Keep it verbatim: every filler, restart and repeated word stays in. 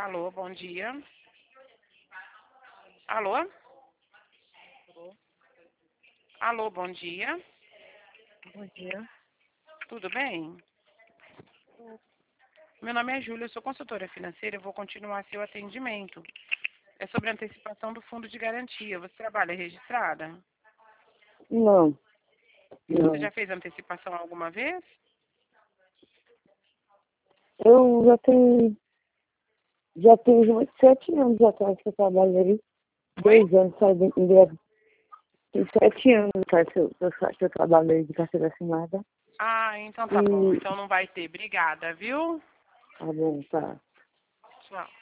Alô, bom dia. Alô? Alô, bom dia. Bom dia. Tudo bem? Meu nome é Júlia, eu sou consultora financeira, eu vou continuar seu atendimento. É sobre a antecipação do fundo de garantia. Você trabalha registrada? Não, Você não. já fez antecipação alguma vez? Eu já tenho, já tenho uns sete anos atrás que eu trabalhei. Oi? Dois anos fazendo em Tem sete anos atrás que eu, que eu, fa- que eu trabalhei de carteira assinada. Ah, então tá bom. E Então não vai ter. Obrigada, viu? tá bom, tá. Tchau.